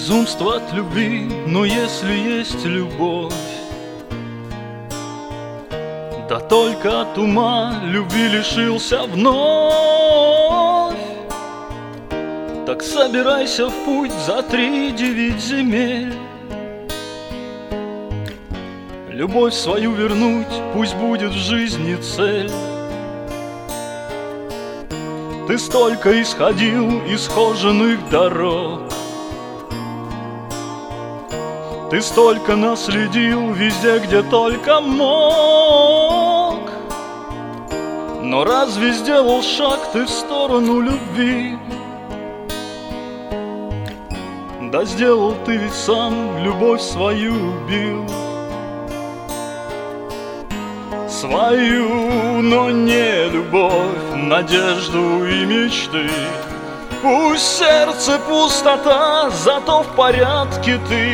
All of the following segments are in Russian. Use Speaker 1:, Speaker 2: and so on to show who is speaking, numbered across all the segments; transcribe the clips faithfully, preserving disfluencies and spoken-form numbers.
Speaker 1: Безумство от любви, но если есть любовь, да только от ума любви лишился вновь. Так собирайся в путь за три девять земель, любовь свою вернуть, пусть будет в жизни цель. Ты столько исходил исхоженных дорог, ты столько наследил везде, где только мог. Но разве сделал шаг ты в сторону любви? Да сделал ты ведь сам, любовь свою убил. Свою, но не любовь, надежду и мечты. Пусть в сердце пустота, зато в порядке ты.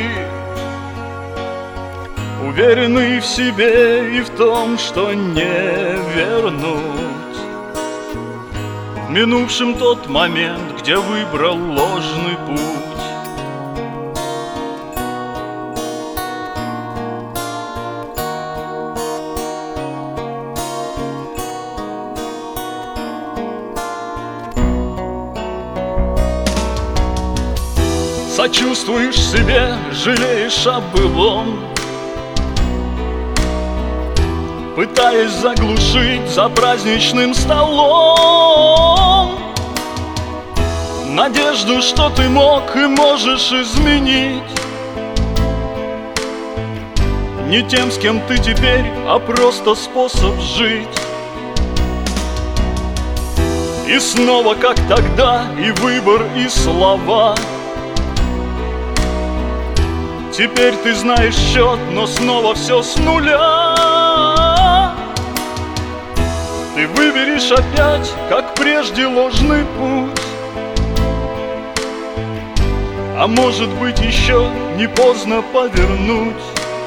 Speaker 1: Уверенный в себе и в том, что не вернуть в минувшем тот момент, где выбрал ложный путь. Сочувствуешь себе, жалеешь о былом, пытаясь заглушить за праздничным столом надежду, что ты мог и можешь изменить не тем, с кем ты теперь, а просто способ жить. И снова, как тогда, и выбор, и слова. Теперь ты знаешь счет, но снова все с нуля. Ты выберешь опять, как прежде, ложный путь. А может быть, еще не поздно повернуть.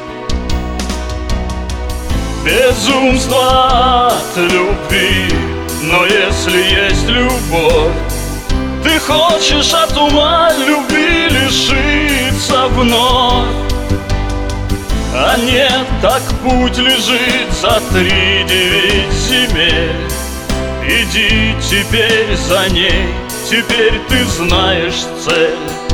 Speaker 1: Безумство от любви, но если есть любовь, ты хочешь от ума любви лишиться вновь. А нет, так путь лежит за три девять земель. Иди теперь за ней, теперь ты знаешь цель.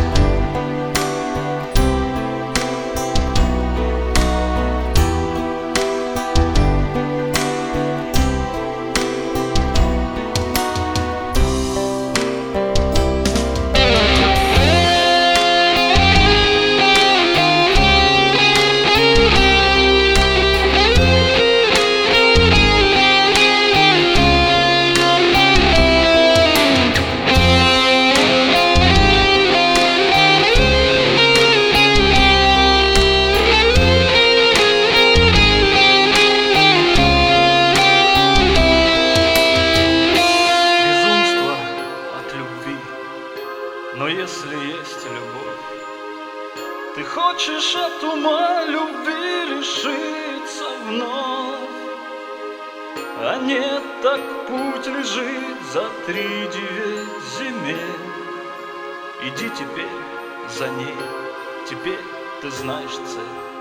Speaker 1: Но если есть любовь, ты хочешь от ума любви лишиться вновь. А нет, так путь лежит за три девять земель. Иди теперь за ней, теперь ты знаешь цель.